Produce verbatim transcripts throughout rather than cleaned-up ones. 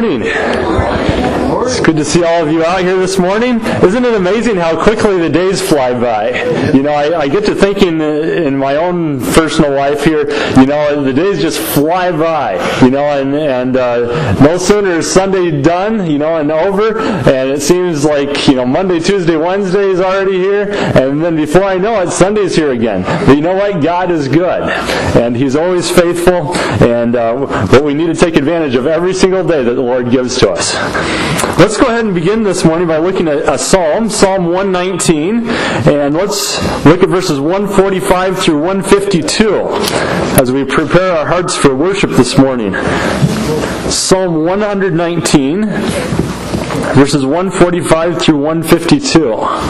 morning. It's good to see all of you out here this morning. Isn't it amazing how quickly the days fly by? You know, I, I get to thinking in my own personal life here, you know, the days just fly by, you know, and, and uh, no sooner is Sunday done, you know, and over, and it seems like, you know, Monday, Tuesday, Wednesday is already here, and then before I know it, Sunday's here again. But you know what? God is good, and He's always faithful, and uh, but we need to take advantage of every single day that the Lord gives to us. Let's go ahead and begin this morning by looking at a psalm, Psalm one nineteen, and let's look at verses one forty-five through one fifty-two as we prepare our hearts for worship this morning. Psalm one nineteen, verses one forty-five through one fifty-two.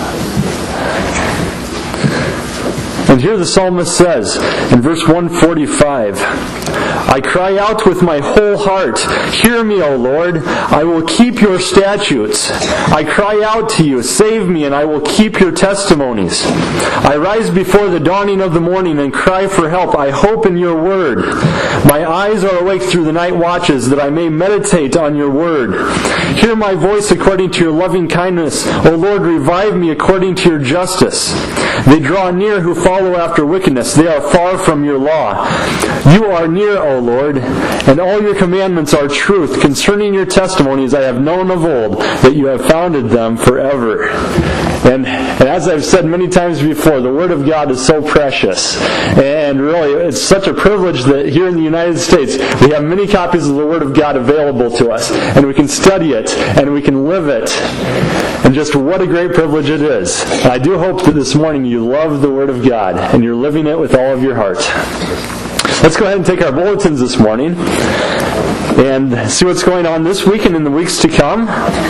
And here the psalmist says, in verse one forty-five, I cry out with my whole heart, hear me, O Lord, I will keep your statutes. I cry out to you, save me, and I will keep your testimonies. I rise before the dawning of the morning and cry for help. I hope in your word. My eyes are awake through the night watches, that I may meditate on your word. Hear my voice according to your loving kindness. O Lord, revive me according to your justice. They draw near who follow after wickedness. They are far from your law. You are near, O Lord, and all your commandments are truth. Concerning your testimonies I have known of old, that you have founded them forever. And, and as I've said many times before, the Word of God is so precious. And really, it's such a privilege that here in the United States, we have many copies of the Word of God available to us. And we can study it, and we can live it. And just what a great privilege it is. And I do hope that this morning you love the Word of God, and you're living it with all of your heart. Let's go ahead and take our bulletins this morning and see what's going on this week and in the weeks to come.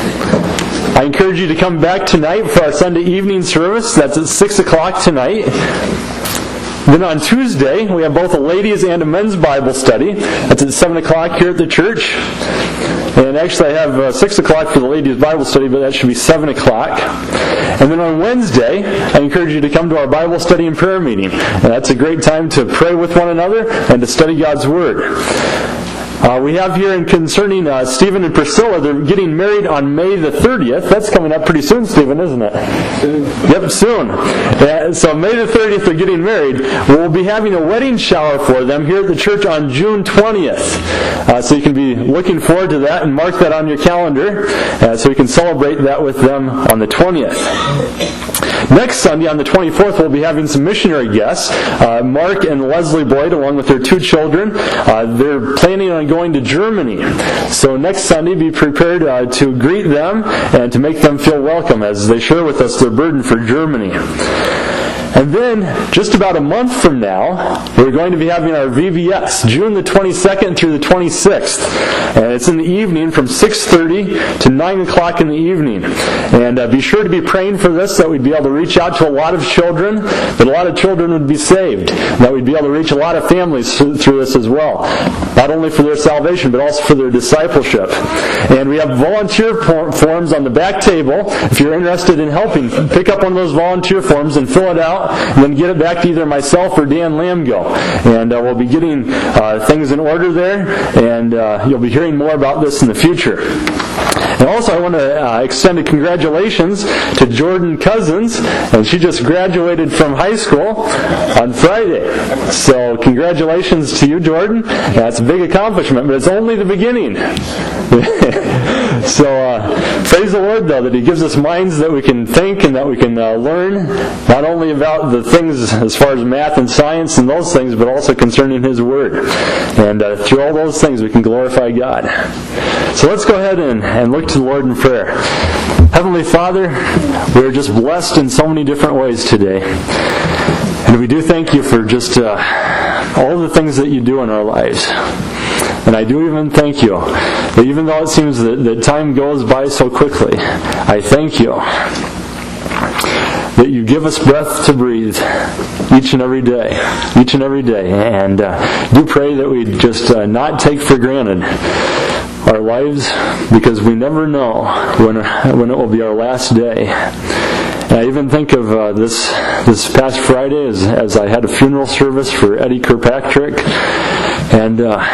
I encourage you to come back tonight for our Sunday evening service. That's at six o'clock tonight. Then on Tuesday, we have both a ladies' and a men's Bible study. That's at seven o'clock here at the church. And actually I have uh, six o'clock for the ladies' Bible study, but that should be seven o'clock. And then on Wednesday, I encourage you to come to our Bible study and prayer meeting. And that's a great time to pray with one another and to study God's Word. Uh, we have here in concerning uh, Stephen and Priscilla, they're getting married on May the thirtieth. That's coming up pretty soon, Stephen, isn't it? Soon. Yep, soon. Uh, so May the thirtieth, they're getting married. We'll be having a wedding shower for them here at the church on June twentieth. Uh, so you can be looking forward to that and mark that on your calendar uh, so you can celebrate that with them on the twentieth. Next Sunday, on the twenty-fourth, we'll be having some missionary guests, uh, Mark and Leslie Boyd, along with their two children. Uh, they're planning on going to Germany. So next Sunday, be prepared uh, to greet them and to make them feel welcome as they share with us their burden for Germany. And then, just about a month from now, we're going to be having our V B S, June the twenty-second through the twenty-sixth. And it's in the evening from six thirty to nine o'clock in the evening. And uh, be sure to be praying for this, that we'd be able to reach out to a lot of children, that a lot of children would be saved, that we'd be able to reach a lot of families through this as well. Not only for their salvation, but also for their discipleship. And we have volunteer forms on the back table. If you're interested in helping, pick up one of those volunteer forms and fill it out, and then get it back to either myself or Dan Lamgo. And uh, we'll be getting uh, things in order there, and uh, you'll be hearing more about this in the future. And also I want to uh, extend a congratulations to Jordan Cousins, and she just graduated from high school on Friday. So congratulations to you, Jordan. That's a big accomplishment, but it's only the beginning. So uh, praise the Lord, though, that He gives us minds that we can think and that we can uh, learn, not only about the things as far as math and science and those things, but also concerning His Word. And uh, through all those things, we can glorify God. So let's go ahead and, and look to the Lord in prayer. Heavenly Father, we are just blessed in so many different ways today. And we do thank You for just uh, all the things that You do in our lives. And I do even thank You that even though it seems that, that time goes by so quickly, I thank You that You give us breath to breathe each and every day, each and every day. And uh, do pray that we just uh, not take for granted our lives, because we never know when when it will be our last day. And I even think of uh, this this past Friday as, as I had a funeral service for Eddie Kirkpatrick, and uh,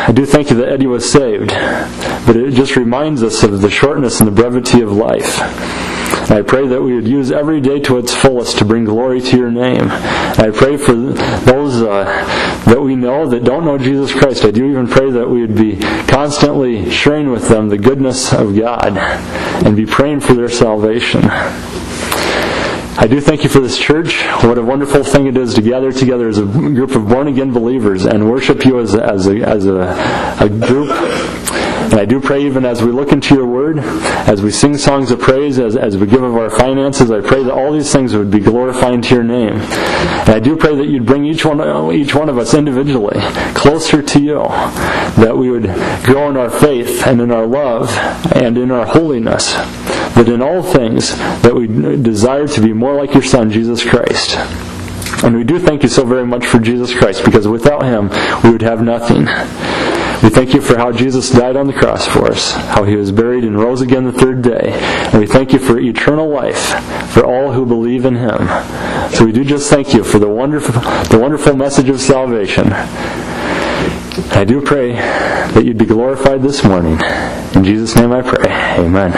I do thank you that Eddie was saved, but it just reminds us of the shortness and the brevity of life. And I pray that we would use every day to its fullest to bring glory to your name. And I pray for those uh, that we know that don't know Jesus Christ. I do even pray that we would be constantly sharing with them the goodness of God and be praying for their salvation. I do thank you for this church. What a wonderful thing it is to gather together as a group of born-again believers and worship you as a, as a, as a, a group. And I do pray even as we look into your word, as we sing songs of praise, as, as we give of our finances, I pray that all these things would be glorifying to your name. And I do pray that you'd bring each one, each one of us individually closer to you, that we would grow in our faith and in our love and in our holiness, that in all things that we desire to be more like your Son, Jesus Christ. And we do thank you so very much for Jesus Christ, because without him we would have nothing. We thank you for how Jesus died on the cross for us, how he was buried and rose again the third day. And we thank you for eternal life for all who believe in him. So we do just thank you for the wonderful, the wonderful message of salvation. I do pray that you'd be glorified this morning. In Jesus' name I pray. Amen.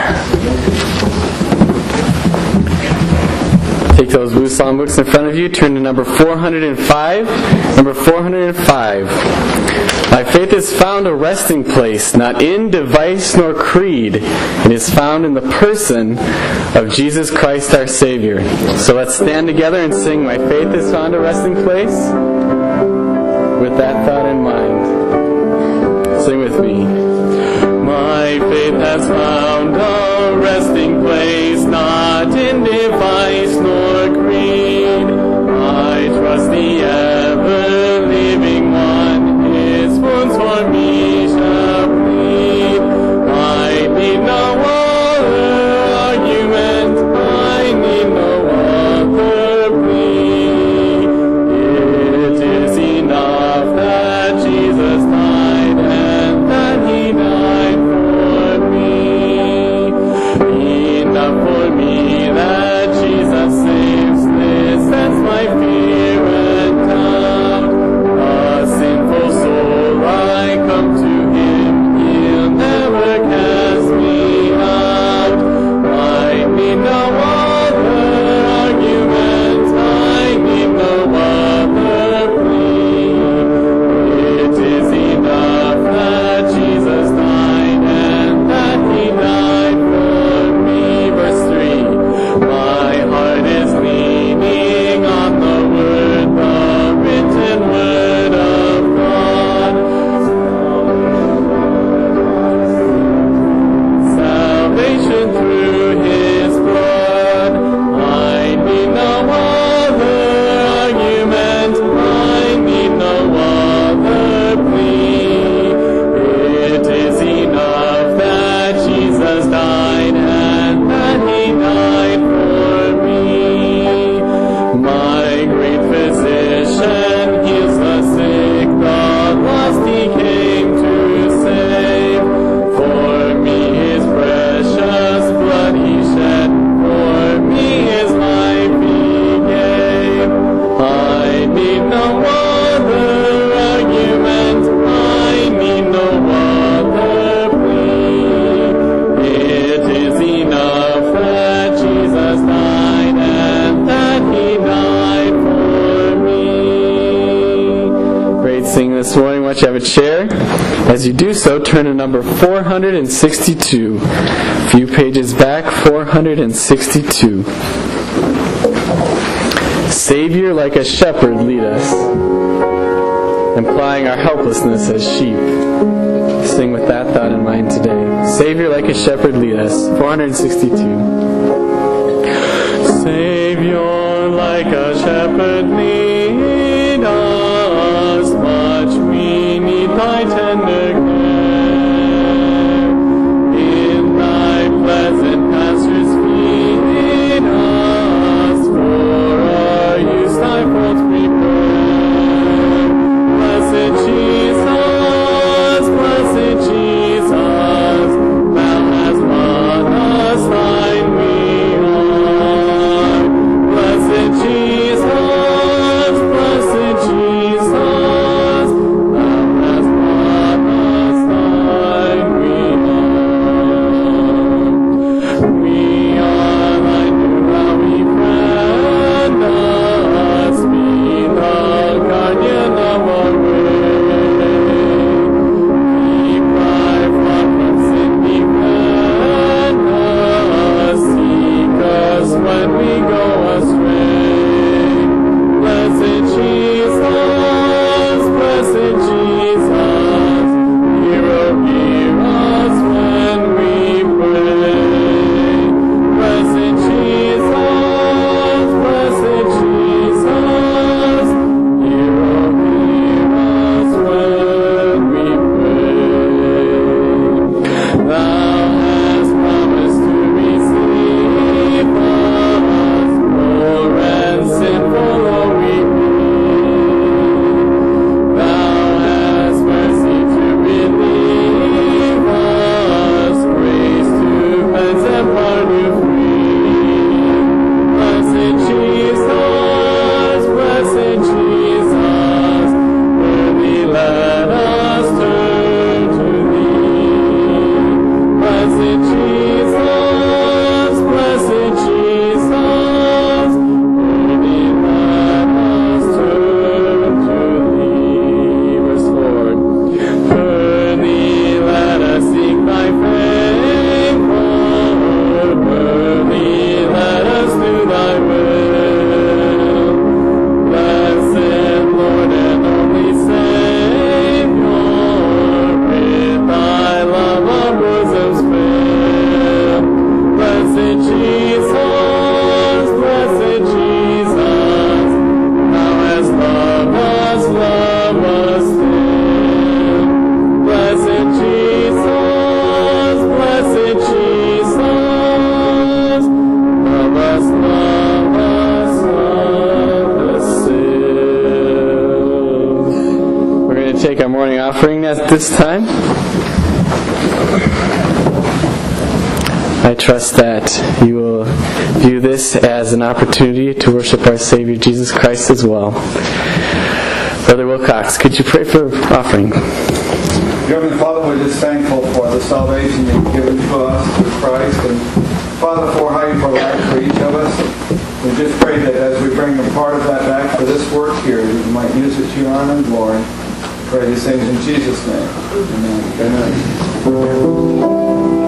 Take those blue psalm books in front of you. Turn to number four hundred five. Number four hundred five. My faith is found a resting place, not in device nor creed. It is found in the person of Jesus Christ our Savior. So let's stand together and sing, My Faith is Found a Resting Place, with that thought in mind. Sing with me. My faith has found a resting place, not in device nor creed. I trust the ever-living one, his wounds for me shall plead. I need no other argument, I need no other plea. It is enough that Jesus died and that he died for me. Enough for me that Jesus saves, this sets my fear and doubt. A sinful soul, I come to him, he'll never cast me out. I need no other argument, I need no other plea. It is enough that Jesus died and that he died for me. Verse three. My heart is leaning on the word, the written word of God. Salvation through his blood. I need no other argument, I need no other plea. It is enough that Jesus died and that he died for me. My great physician heals the sick, the lost he came to save. For me his precious blood he shed, for me his life he gave. I need no other argument, I need no other plea. It is enough that Jesus died and that he died for me. Great singing this morning. Why don't you have a chair? As you do so, turn to number four hundred sixty-two. A few pages back, four hundred sixty-two. Savior, like a shepherd, lead us, implying our helplessness as sheep. Sing with that thought in mind today. Savior, like a shepherd, lead us. four hundred sixty-two. Savior, like a shepherd, lead us. Much we need thy tender care. In thy pleasant pastures feed us. For our use thy folds prepare. Blessed Jesus, blessed Jesus, thou hast won us thine we are. Blessed Jesus, take our morning offering at this time. I trust that you will view this as an opportunity to worship our Savior Jesus Christ as well. Brother Wilcox, could you pray for offering? Heavenly Father, we're just thankful for the salvation you've given to us through Christ, and Father, for how you provide for each of us. We just pray that as we bring a part of that back for this work here, that you might use it to your honor and glory. Pray these things in Jesus' name. Amen. Amen.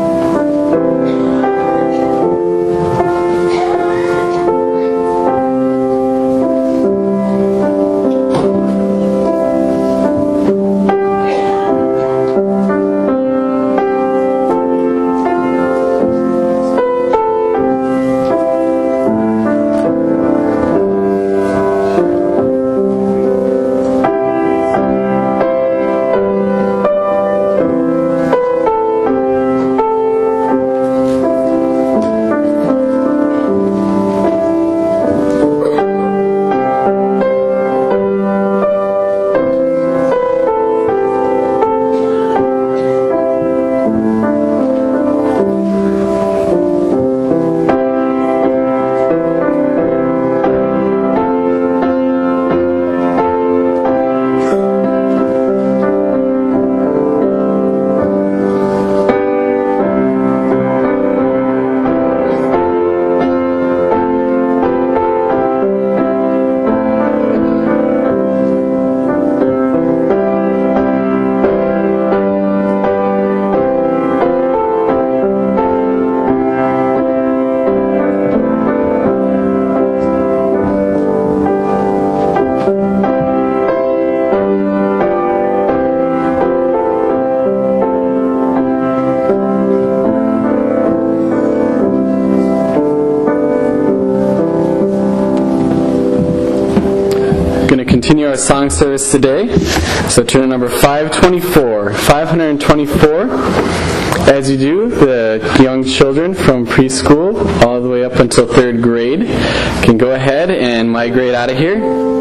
Continue our song service today. So turn to number five twenty-four. five twenty-four. As you do, the young children from preschool all the way up until third grade can go ahead and migrate out of here.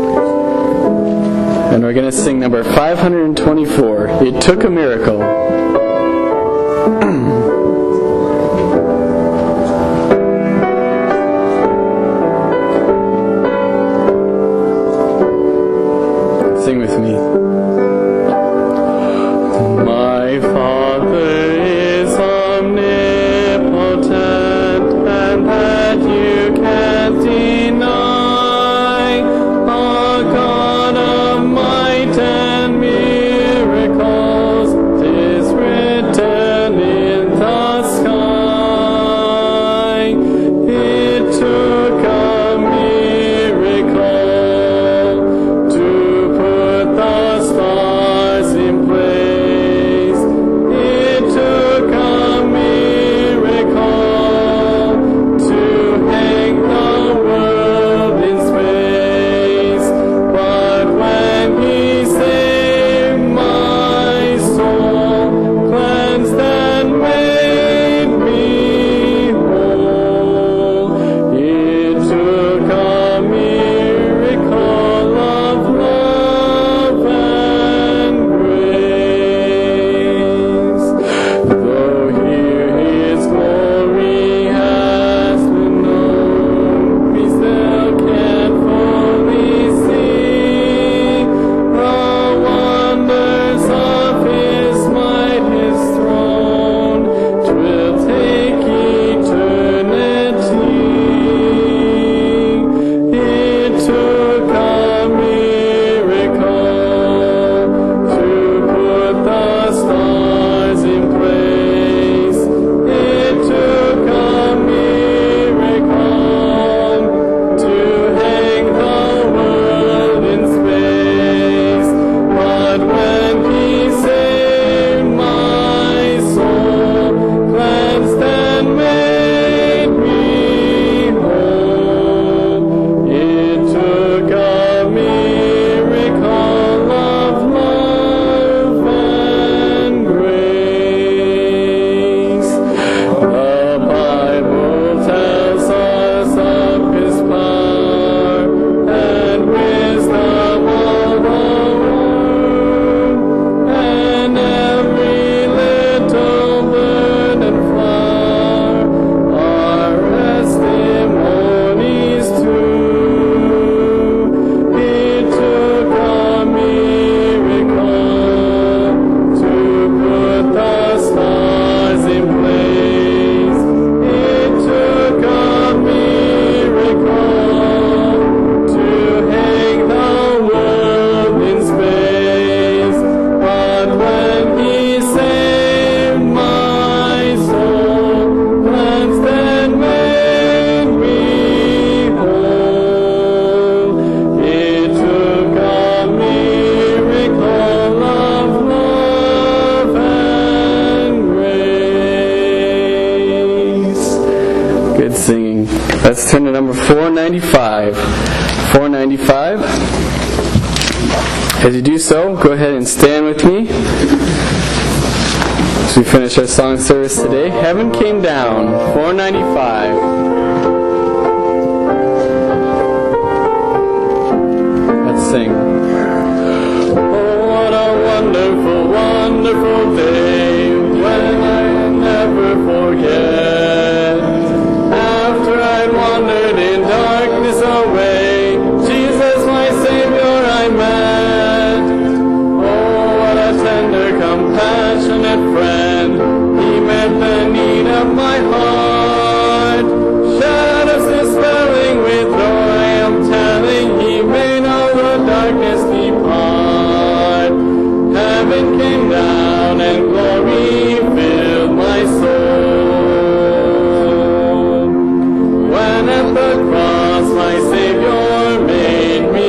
And we're going to sing number five twenty-four. It Took a Miracle. Sing with me. My Father is omnipotent, and that you can't deny. A God of might and miracles, 'tis Let's turn to number four ninety-five. four ninety-five. As you do so, go ahead and stand with me as we finish our song service today. Heaven Came Down, four ninety-five. Let's sing. Oh, what a wonderful, wonderful day when I never forget. After I'd wandered in darkness away, Jesus my Savior I met. Oh, what a tender, compassionate friend. He met the need of my heart. Shadows dispelling with joy, I'm telling, He made all the darkness depart. Heaven came down and glory filled my soul. When at the cross my Savior made me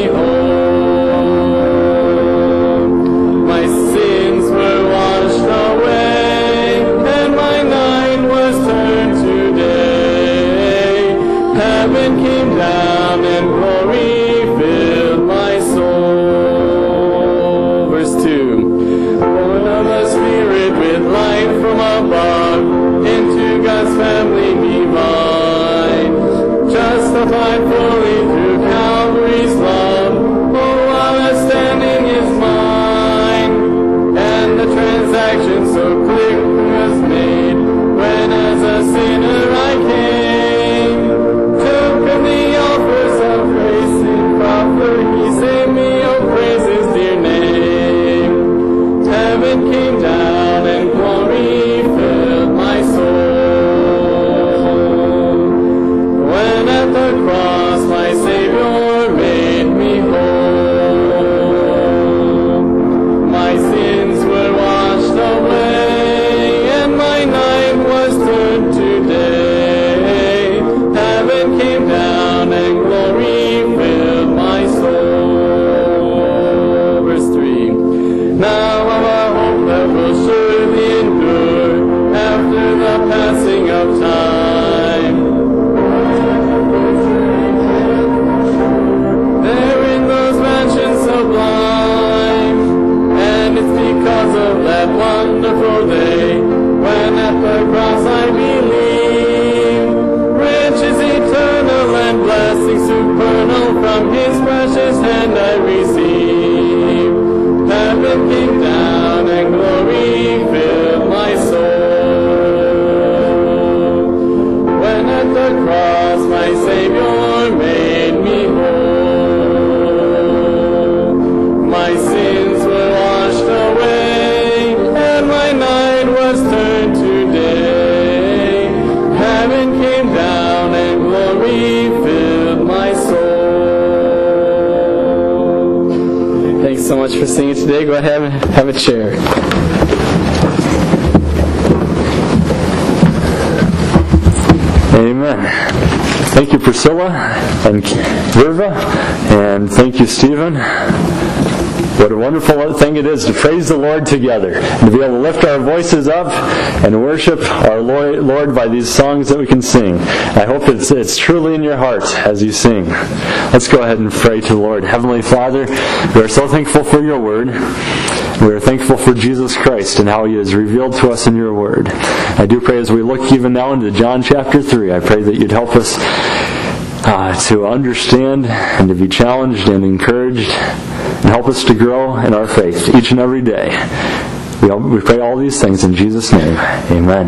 whole, my sins were washed away, and my night was turned to day. Heaven came down and glory filled my soul. Verse two. Born of the Spirit with light from above, into God's family divine, justified fully through Calvary's love. Oh, what a standing is mine, and the transaction so quick was made, when as a sinner I came, took of the offers of grace in proffer, He saved me, oh praise His dear name. Heaven came down and glory filled my soul. When at the cross my Savior made me whole, my sins were washed away, and my night was turned to day. Heaven came down and glory filled my soul. Verse three. Now of a hope that will surely endure after the passing of time. There in those mansions sublime, and it's because of that wonderful day when at the cross I believe, riches eternal and blessings supernal from His precious hand I receive. Heaven came down and glory filled my soul. When at the cross my Savior made me whole, my sins were washed away, and my night was turned to day. Heaven came down and glory filled my soul. Thanks so much for singing today. Go ahead and have a chair. Amen. Thank you, Priscilla and Verva, and thank you, Stephen. What a wonderful thing it is to praise the Lord together, and to be able to lift our voices up and worship our Lord by these songs that we can sing. I hope it's, it's truly in your heart as you sing. Let's go ahead and pray to the Lord. Heavenly Father, we are so thankful for your word. We are thankful for Jesus Christ and how He is revealed to us in your word. I do pray as we look even now into John chapter three, I pray that you'd help us uh, to understand and to be challenged and encouraged, and help us to grow in our faith each and every day. We, all, we pray all these things in Jesus' name. Amen.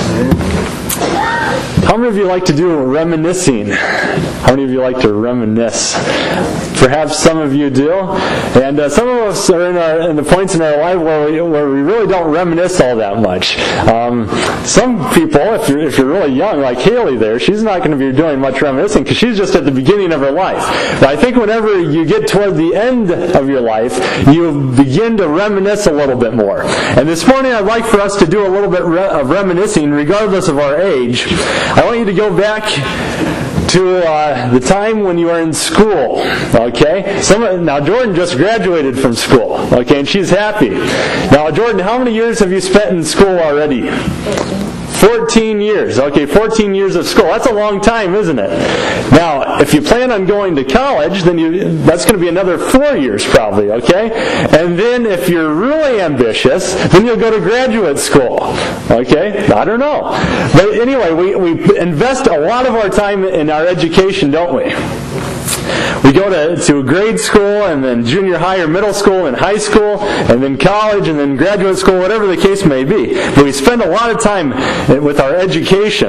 How many of you like to do reminiscing? How many of you like to reminisce? Perhaps some of you do. And uh, some of us are in, our, in the points in our life where we, where we really don't reminisce all that much. Um, some people, if you're, if you're really young, like Haley there, she's not going to be doing much reminiscing because she's just at the beginning of her life. But I think whenever you get toward the end of your life, you begin to reminisce a little bit more. And this morning I'd like for us to do a little bit of reminiscing regardless of our age. I want you to go back to uh, the time when you were in school, okay? Some, now, Jordan just graduated from school, okay, and she's happy. Now, Jordan, how many years have you spent in school already? fourteen years. Okay, fourteen years of school. That's a long time, isn't it? Now, if you plan on going to college, then you, that's going to be another four years probably, okay? And then if you're really ambitious, then you'll go to graduate school. Okay? I don't know. But anyway, we, we invest a lot of our time in our education, don't we? We go to, to grade school, and then junior high or middle school, and high school, and then college, and then graduate school, whatever the case may be. But we spend a lot of time with our education.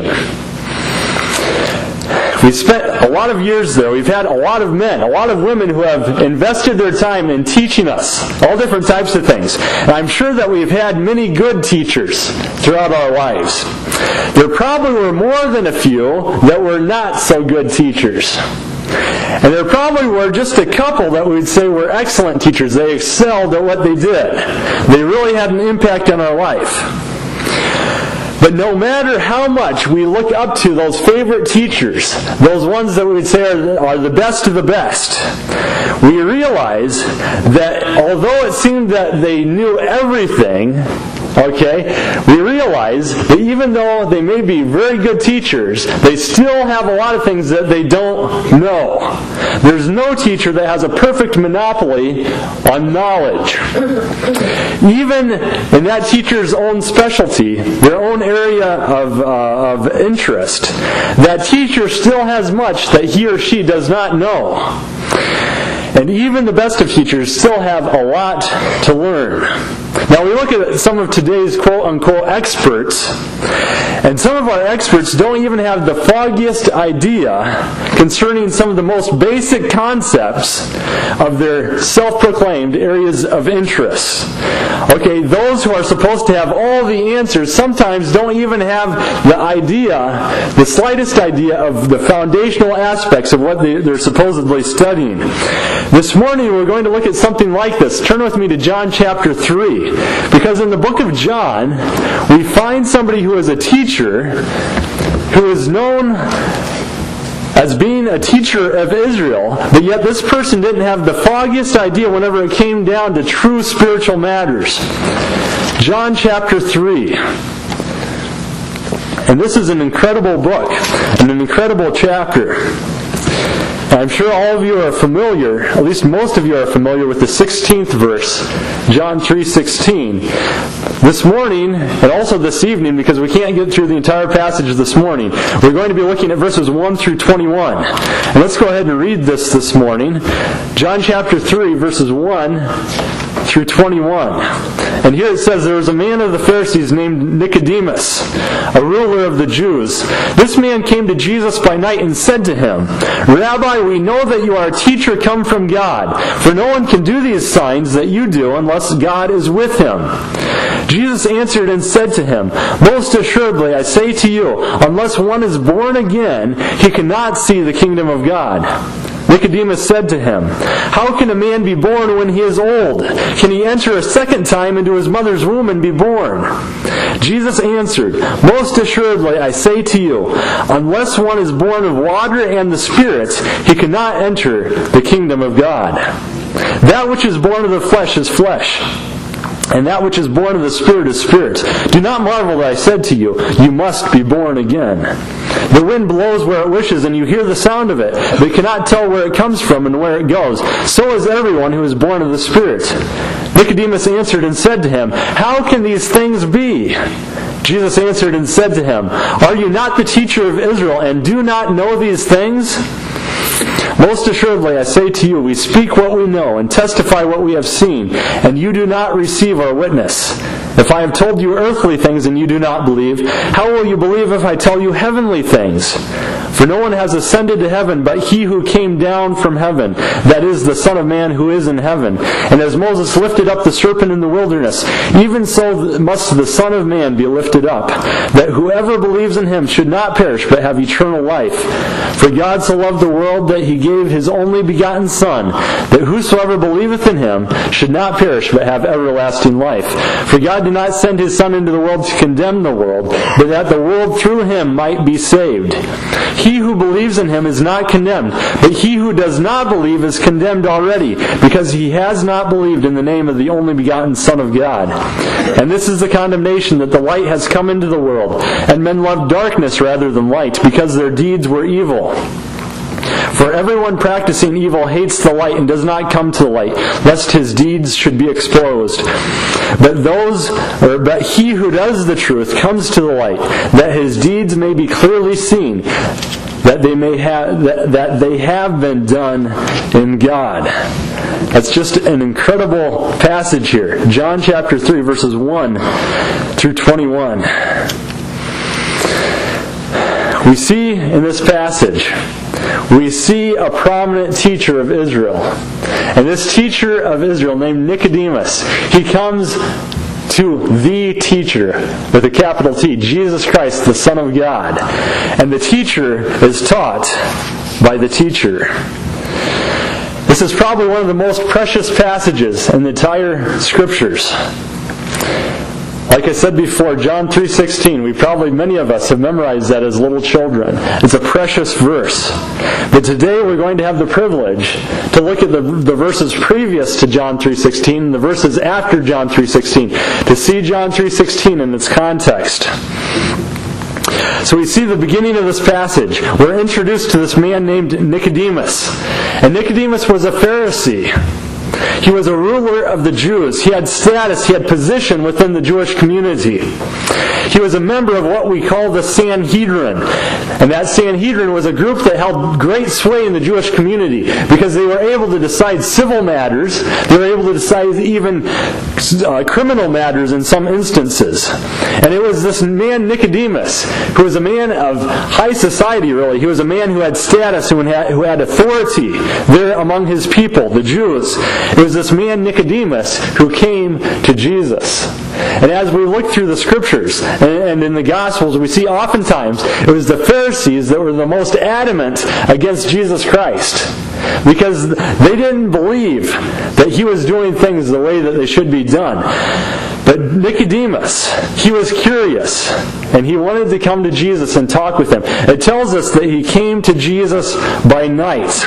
We spent a lot of years there. We've had a lot of men, a lot of women who have invested their time in teaching us all different types of things. And I'm sure that we've had many good teachers throughout our lives. There probably were more than a few that were not so good teachers. And there probably were just a couple that we would say were excellent teachers. They excelled at what they did. They really had an impact on our life. But no matter how much we look up to those favorite teachers, those ones that we would say are, are the best of the best, we realize that although it seemed that they knew everything, okay, we realize that even though they may be very good teachers, they still have a lot of things that they don't know. There's no teacher that has a perfect monopoly on knowledge. Even in that teacher's own specialty, their own area of, uh, of interest, that teacher still has much that he or she does not know. And even the best of teachers still have a lot to learn. Now we look at some of today's quote-unquote experts, and some of our experts don't even have the foggiest idea concerning some of the most basic concepts of their self-proclaimed areas of interest. Okay, those who are supposed to have all the answers sometimes don't even have the idea, the slightest idea of the foundational aspects of what they, they're supposedly studying. This morning we're going to look at something like this. Turn with me to John chapter three. Because in the book of John, we find somebody who is a teacher, who is known as being a teacher of Israel, but yet this person didn't have the foggiest idea whenever it came down to true spiritual matters. John chapter three. And this is an incredible book, and an incredible chapter. I'm sure all of you are familiar, at least most of you are familiar with the sixteenth verse, John three sixteen. This morning, and also this evening, because we can't get through the entire passage this morning, we're going to be looking at verses one through twenty-one. And let's go ahead and read this this morning. John chapter three, verses one through twenty-one. And here it says, there was a man of the Pharisees named Nicodemus, a ruler of the Jews. This man came to Jesus by night and said to him, Rabbi, we know that you are a teacher come from God, for no one can do these signs that you do unless God is with him. Jesus answered and said to him, Most assuredly I say to you, unless one is born again, he cannot see the kingdom of God. Nicodemus said to him, How can a man be born when he is old? Can he enter a second time into his mother's womb and be born? Jesus answered, Most assuredly I say to you, unless one is born of water and the Spirit, he cannot enter the kingdom of God. That which is born of the flesh is flesh, and that which is born of the Spirit is spirit. Do not marvel that I said to you, you must be born again. The wind blows where it wishes, and you hear the sound of it, but cannot tell where it comes from and where it goes. So is everyone who is born of the Spirit. Nicodemus answered and said to him, How can these things be? Jesus answered and said to him, Are you not the teacher of Israel, and do not know these things? Most assuredly I say to you, we speak what we know and testify what we have seen, and you do not receive our witness. If I have told you earthly things and you do not believe, how will you believe if I tell you heavenly things? For no one has ascended to heaven but he who came down from heaven, that is, the Son of Man who is in heaven. And as Moses lifted up the serpent in the wilderness, even so must the Son of Man be lifted up, that whoever believes in him should not perish but have eternal life. For God so loved the world that he gave his only begotten Son, that whosoever believeth in him should not perish, but have everlasting life. For God did not send his Son into the world to condemn the world, but that the world through him might be saved. He who believes in him is not condemned, but he who does not believe is condemned already, because he has not believed in the name of the only begotten Son of God. And this is the condemnation, that the light has come into the world, and men loved darkness rather than light, because their deeds were evil. For everyone practicing evil hates the light and does not come to the light, lest his deeds should be exposed. But those, or but he who does the truth comes to the light, that his deeds may be clearly seen, that they may have that, that they have been done in God. That's just an incredible passage here. John chapter three, verses one through twenty-one. We see in this passage, we see a prominent teacher of Israel. And this teacher of Israel named Nicodemus, he comes to the teacher, with a capital T, Jesus Christ, the Son of God. And the teacher is taught by the teacher. This is probably one of the most precious passages in the entire Scriptures. Like I said before, John three sixteen, we probably, many of us have memorized that as little children. It's a precious verse. But today we're going to have the privilege to look at the, the verses previous to John three sixteen and the verses after John three sixteen, to see John three sixteen in its context. So we see the beginning of this passage. We're introduced to this man named Nicodemus. And Nicodemus was a Pharisee. He was a ruler of the Jews. He had status, he had position within the Jewish community. He was a member of what we call the Sanhedrin. And that Sanhedrin was a group that held great sway in the Jewish community because they were able to decide civil matters. They were able to decide even uh, criminal matters in some instances. And it was this man Nicodemus, who was a man of high society, really. He was a man who had status, who had, who had authority there among his people, the Jews. It was this man Nicodemus who came to Jesus. And as we look through the Scriptures and in the Gospels, we see oftentimes it was the Pharisees that were the most adamant against Jesus Christ, because they didn't believe that he was doing things the way that they should be done. But Nicodemus, he was curious, and he wanted to come to Jesus and talk with him. It tells us that he came to Jesus by night.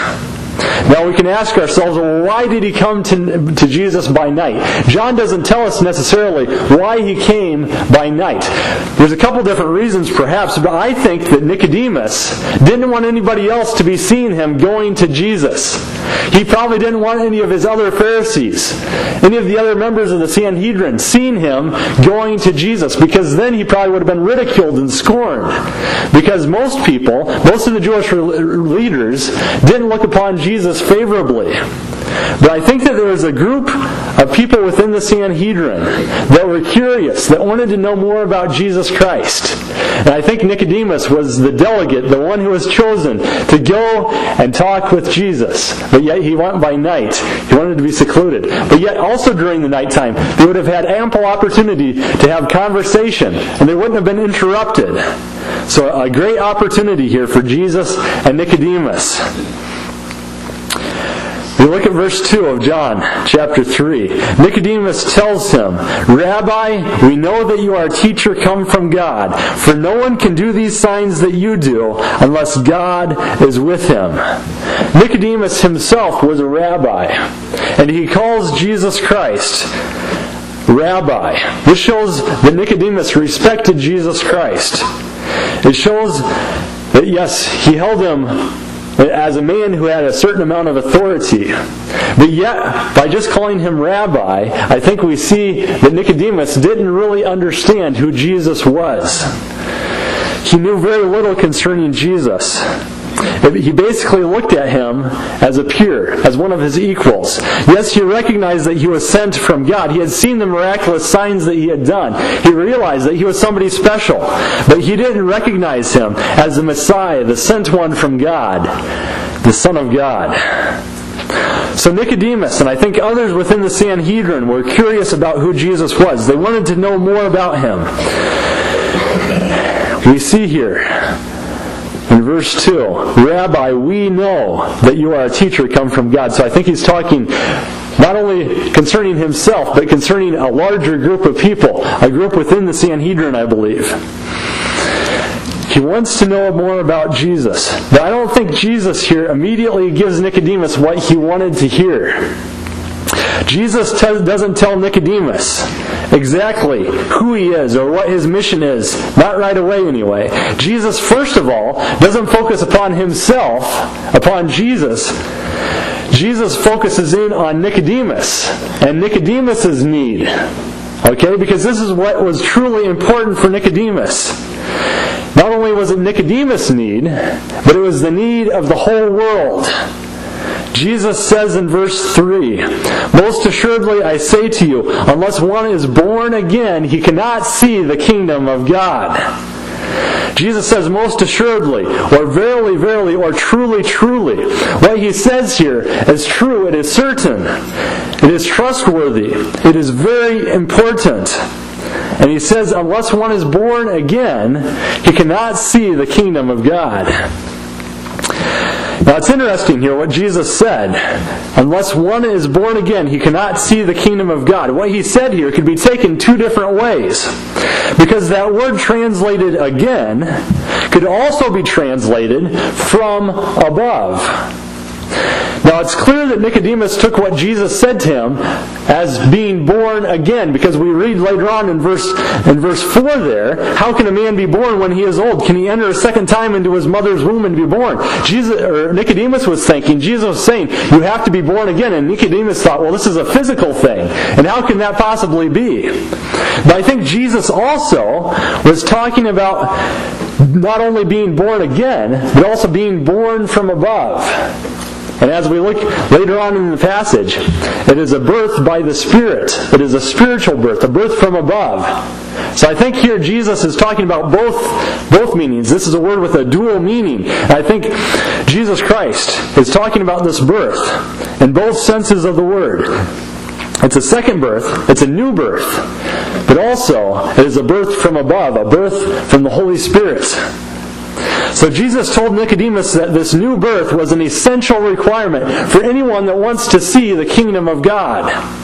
Now we can ask ourselves, well, why did he come to, to Jesus by night? John doesn't tell us necessarily why he came by night. There's a couple different reasons perhaps, but I think that Nicodemus didn't want anybody else to be seeing him going to Jesus. He probably didn't want any of his other Pharisees, any of the other members of the Sanhedrin, seeing him going to Jesus, because then he probably would have been ridiculed and scorned. Because most people, most of the Jewish leaders, didn't look upon Jesus favorably. But I think that there was a group of people within the Sanhedrin that were curious, that wanted to know more about Jesus Christ. And I think Nicodemus was the delegate, the one who was chosen to go and talk with Jesus. But yet he went by night. He wanted to be secluded. But yet also during the nighttime, they would have had ample opportunity to have conversation, and they wouldn't have been interrupted. So a great opportunity here for Jesus and Nicodemus. We look at verse two of John chapter three. Nicodemus tells him, "Rabbi, we know that you are a teacher come from God, for no one can do these signs that you do unless God is with him." Nicodemus himself was a rabbi, and he calls Jesus Christ Rabbi. This shows that Nicodemus respected Jesus Christ. It shows that, yes, he held him as a man who had a certain amount of authority. But yet, by just calling him Rabbi, I think we see that Nicodemus didn't really understand who Jesus was. He knew very little concerning Jesus. He basically looked at him as a peer, as one of his equals. Yes, he recognized that he was sent from God. He had seen the miraculous signs that he had done. He realized that he was somebody special. But he didn't recognize him as the Messiah, the sent one from God, the Son of God. So Nicodemus, and I think others within the Sanhedrin, were curious about who Jesus was. They wanted to know more about him. We see here In verse two, Rabbi, we know that you are a teacher come from God. So I think he's talking not only concerning himself, but concerning a larger group of people, a group within the Sanhedrin, I believe. He wants to know more about Jesus. But I don't think Jesus here immediately gives Nicodemus what he wanted to hear. Jesus t- doesn't tell Nicodemus exactly who he is or what his mission is. Not right away anyway. Jesus, first of all, doesn't focus upon himself, upon Jesus. Jesus focuses in on Nicodemus and Nicodemus's need. Okay? Because this is what was truly important for Nicodemus. Not only was it Nicodemus' need, but it was the need of the whole world. Jesus says in verse three, most assuredly I say to you, unless one is born again, he cannot see the kingdom of God. Jesus says most assuredly, or verily, verily, or truly, truly. What he says here is true, it is certain, it is trustworthy, it is very important. And he says, unless one is born again, he cannot see the kingdom of God. Now it's interesting here what Jesus said. Unless one is born again, he cannot see the kingdom of God. What he said here could be taken two different ways. Because that word translated again could also be translated from above. Now it's clear that Nicodemus took what Jesus said to him as being born again, because we read later on in verse in verse four there, how can a man be born when he is old? Can he enter a second time into his mother's womb and be born? Jesus or Nicodemus was thinking, Jesus was saying, you have to be born again, and Nicodemus thought, well, this is a physical thing, and how can that possibly be? But I think Jesus also was talking about not only being born again, but also being born from above. And as we look later on in the passage, it is a birth by the Spirit. It is a spiritual birth, a birth from above. So I think here Jesus is talking about both, both meanings. This is a word with a dual meaning. And I think Jesus Christ is talking about this birth in both senses of the word. It's a second birth, it's a new birth, but also it is a birth from above, a birth from the Holy Spirit. So Jesus told Nicodemus that this new birth was an essential requirement for anyone that wants to see the kingdom of God.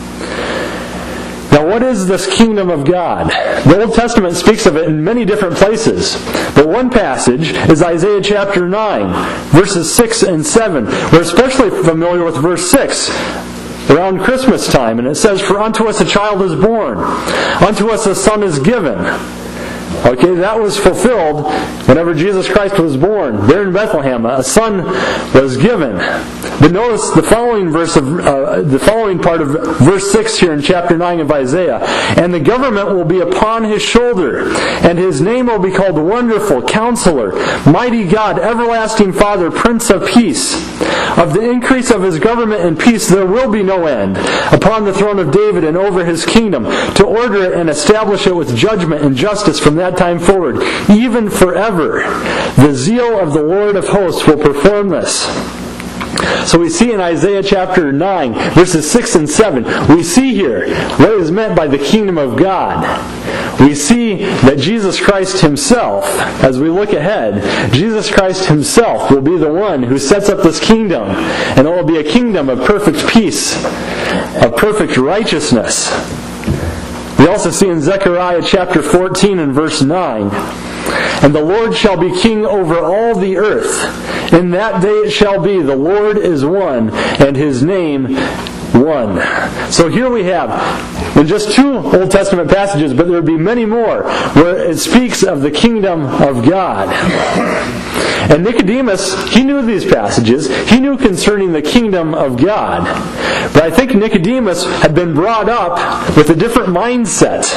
Now what is this kingdom of God? The Old Testament speaks of it in many different places. But one passage is Isaiah chapter nine, verses six and seven. We're especially familiar with verse six. Around Christmas time, and it says, for unto us a child is born, unto us a son is given. Okay, that was fulfilled whenever Jesus Christ was born. There in Bethlehem, a son was given. But notice the following verse of uh, the following part of verse six here in chapter nine of Isaiah. And the government will be upon his shoulder, and his name will be called Wonderful, Counselor, Mighty God, Everlasting Father, Prince of Peace. Of the increase of his government and peace there will be no end, upon the throne of David and over his kingdom, to order it and establish it with judgment and justice from that time forward, even forever. The zeal of the Lord of hosts will perform this. So we see in Isaiah chapter nine, verses six and seven, we see here what is meant by the kingdom of God. We see that Jesus Christ himself, as we look ahead, Jesus Christ himself will be the one who sets up this kingdom. And it will be a kingdom of perfect peace, of perfect righteousness. We also see in Zechariah chapter fourteen and verse nine, and the Lord shall be king over all the earth. In that day it shall be, the Lord is one, and his name one. So here we have, in just two Old Testament passages, but there would be many more, where it speaks of the kingdom of God. And Nicodemus, he knew these passages. He knew concerning the kingdom of God. But I think Nicodemus had been brought up with a different mindset.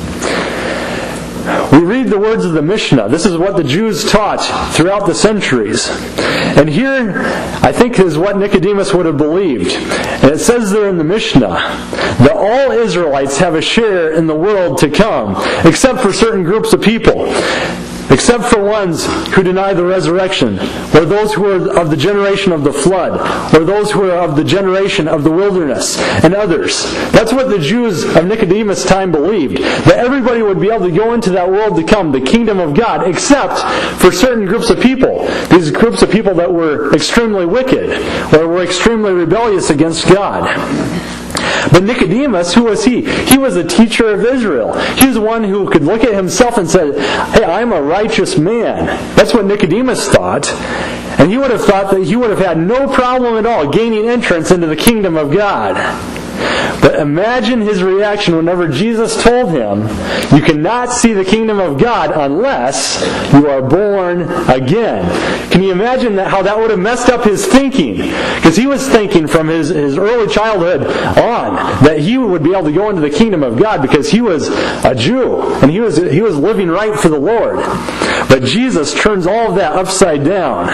We read the words of the Mishnah. This is what the Jews taught throughout the centuries. And here, I think, is what Nicodemus would have believed. And it says there in the Mishnah that all Israelites have a share in the world to come, except for certain groups of people. except for ones who deny the resurrection, or those who are of the generation of the flood, or those who are of the generation of the wilderness, and others. That's what the Jews of Nicodemus' time believed, that everybody would be able to go into that world to come, the kingdom of God, except for certain groups of people. These groups of people that were extremely wicked, or were extremely rebellious against God. But Nicodemus, who was he? He was a teacher of Israel. He was the one who could look at himself and say, hey, I'm a righteous man. That's what Nicodemus thought. And he would have thought that he would have had no problem at all gaining entrance into the kingdom of God. But imagine his reaction whenever Jesus told him, you cannot see the kingdom of God unless you are born again. Can you imagine that, how that would have messed up his thinking? Because he was thinking from his, his early childhood on that he would be able to go into the kingdom of God because he was a Jew and he was, he was living right for the Lord. But Jesus turns all of that upside down.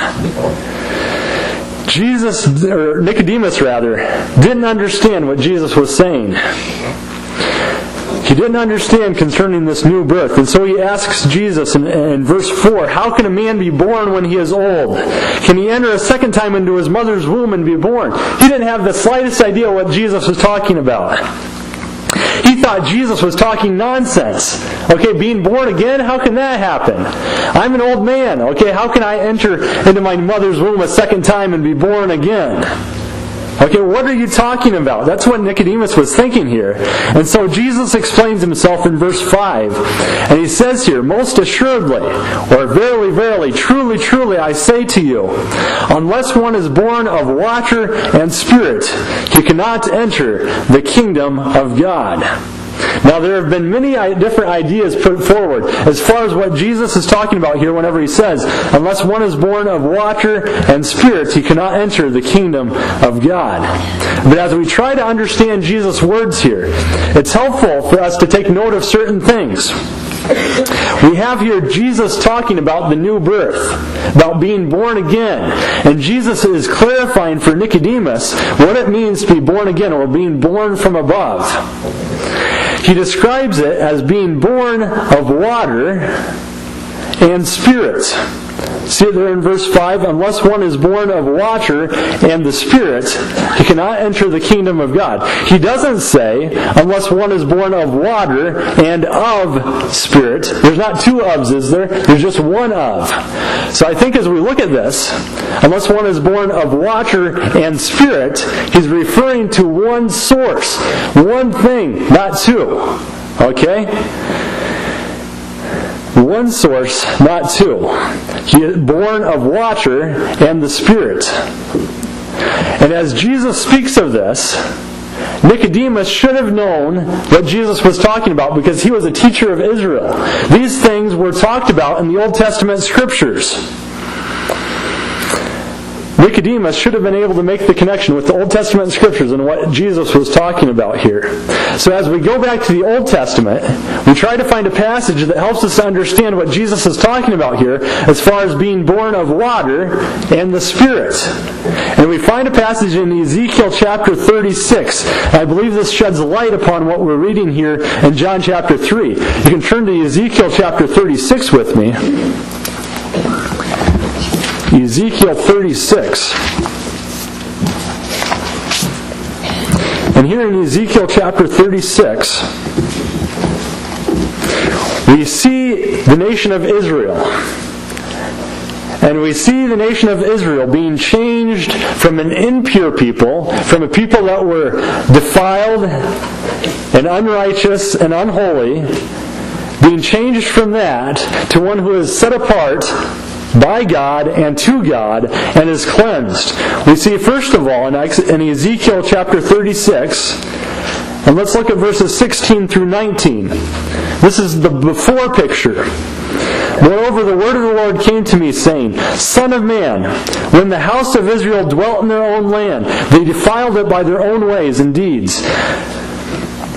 Jesus, or Nicodemus rather, didn't understand what Jesus was saying. He didn't understand concerning this new birth. And so he asks Jesus in, in verse four, how can a man be born when he is old? Can he enter a second time into his mother's womb and be born? He didn't have the slightest idea what Jesus was talking about. He thought Jesus was talking nonsense. Okay, being born again? How can that happen? I'm an old man. Okay, how can I enter into my mother's womb a second time and be born again? Okay, what are you talking about? That's what Nicodemus was thinking here. And so Jesus explains himself in verse five. And he says here, most assuredly, or verily, verily, truly, truly, I say to you, unless one is born of water and spirit, he cannot enter the kingdom of God. Now there have been many different ideas put forward as far as what Jesus is talking about here whenever he says, unless one is born of water and spirit, he cannot enter the kingdom of God. But as we try to understand Jesus' words here, it's helpful for us to take note of certain things. We have here Jesus talking about the new birth, about being born again. And Jesus is clarifying for Nicodemus what it means to be born again, or being born from above. He describes it as being born of water and spirit. See it there in verse five, unless one is born of water and the Spirit, he cannot enter the kingdom of God. He doesn't say, unless one is born of water and of Spirit. There's not two ofs, is there? There's just one of. So I think as we look at this, unless one is born of water and Spirit, he's referring to one source, one thing, not two. Okay? One source, not two. He is born of water and the Spirit. And as Jesus speaks of this, Nicodemus should have known what Jesus was talking about because he was a teacher of Israel. These things were talked about in the Old Testament Scriptures. Nicodemus should have been able to make the connection with the Old Testament Scriptures and what Jesus was talking about here. So as we go back to the Old Testament, we try to find a passage that helps us to understand what Jesus is talking about here as far as being born of water and the Spirit. And we find a passage in Ezekiel chapter thirty-six. I believe this sheds light upon what we're reading here in John chapter three. You can turn to Ezekiel chapter thirty-six with me. Ezekiel thirty-six. And here in Ezekiel chapter thirty-six, we see the nation of Israel. And we see the nation of Israel being changed from an impure people, from a people that were defiled and unrighteous and unholy, being changed from that to one who is set apart by God and to God and is cleansed. We see first of all in Ezekiel chapter thirty-six, and let's look at verses sixteen through nineteen. This is the before picture. Moreover, the word of the Lord came to me, saying, Son of man, when the house of Israel dwelt in their own land, they defiled it by their own ways and deeds.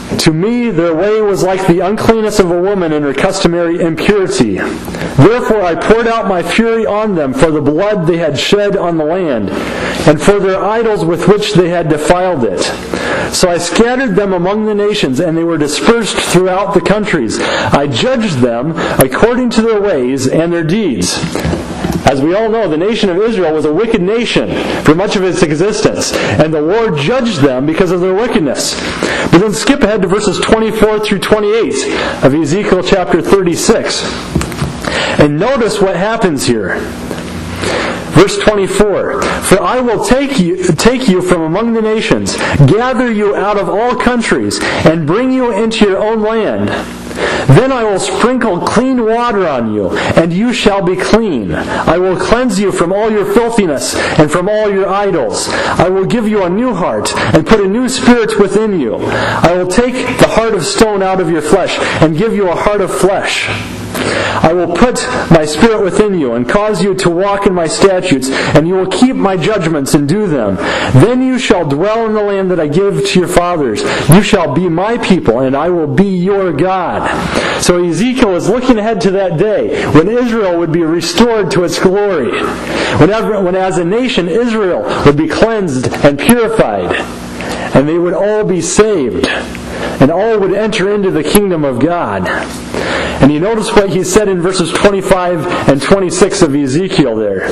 To me, their way was like the uncleanness of a woman in her customary impurity. Therefore I poured out my fury on them for the blood they had shed on the land, and for their idols with which they had defiled it. So I scattered them among the nations, and they were dispersed throughout the countries. I judged them according to their ways and their deeds. As we all know, the nation of Israel was a wicked nation for much of its existence, and the Lord judged them because of their wickedness. But then skip ahead to verses twenty-four through twenty-eight of Ezekiel chapter thirty-six. And notice what happens here. Verse twenty-four, For I will take you, take you from among the nations, gather you out of all countries, and bring you into your own land. Then I will sprinkle clean water on you, and you shall be clean. I will cleanse you from all your filthiness and from all your idols. I will give you a new heart and put a new spirit within you. I will take the heart of stone out of your flesh and give you a heart of flesh. I will put my spirit within you and cause you to walk in my statutes, and you will keep my judgments and do them. Then you shall dwell in the land that I gave to your fathers. You shall be my people, and I will be your God. So Ezekiel is looking ahead to that day when Israel would be restored to its glory. Whenever, when as a nation Israel would be cleansed and purified, and they would all be saved, and all would enter into the kingdom of God. And you notice what he said in verses twenty-five and twenty-six of Ezekiel there.